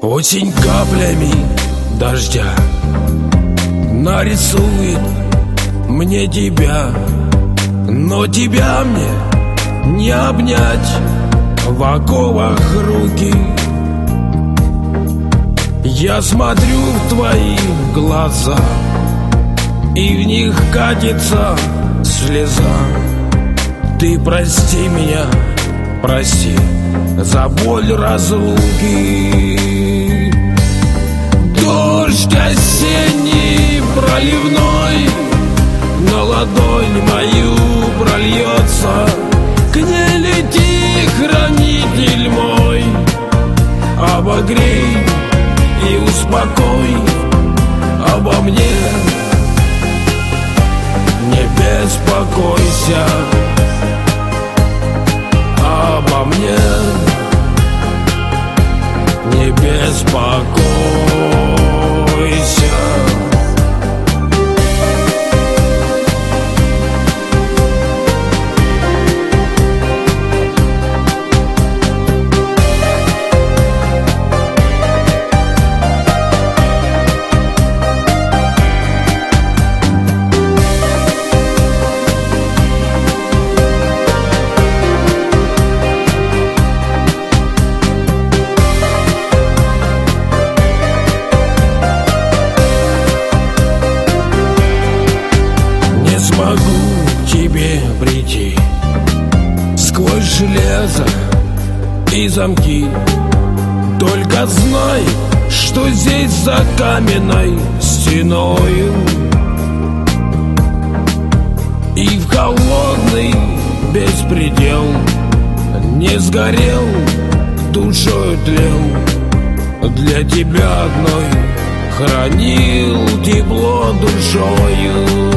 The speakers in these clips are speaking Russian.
Осень каплями дождя нарисует мне тебя, но тебя мне не обнять в оковах руки. Я смотрю в твои глаза, и в них катится слеза. Ты прости меня, прости за боль разлуки. Дождь осенний проливной на ладонь мою прольется. К ней лети, хранитель мой, обогрей и успокой обо мне. Не беспокойся обо мне, не беспокойся. Прийти сквозь железо и замки. Только знай, что здесь за каменной стеною и в холодный беспредел не сгорел, душою тлел. Для тебя одной хранил тепло душою.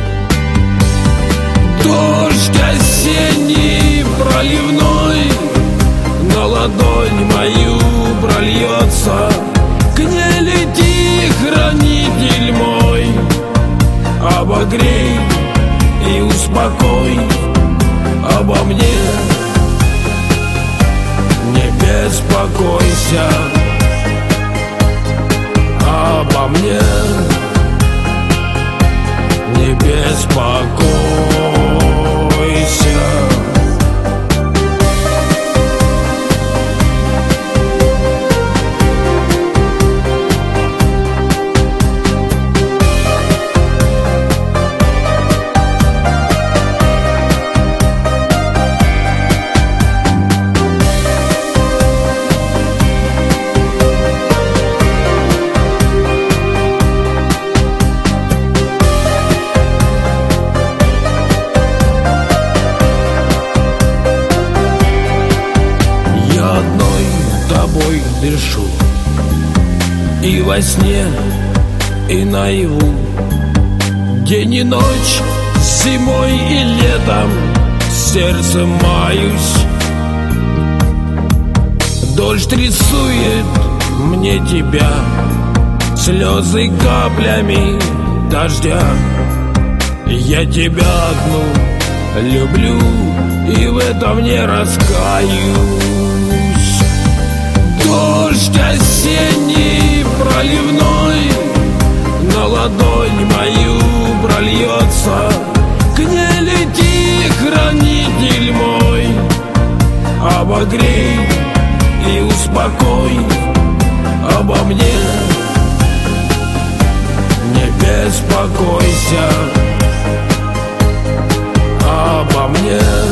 Дождь осенний проливной на ладонь мою прольется. К ней лети, хранитель мой, обогрей и успокой обо мне. Не беспокойся обо мне, не беспокойся. Дышу и во сне, и наяву, день и ночь, зимой и летом сердцем маюсь. Дождь рисует мне тебя, слезы каплями дождя. Я тебя одну люблю и в этом не раскаюсь. Дождь осенний проливной на ладонь мою прольется. К ней лети, хранитель мой, обогрей и успокой обо мне. Не беспокойся обо мне.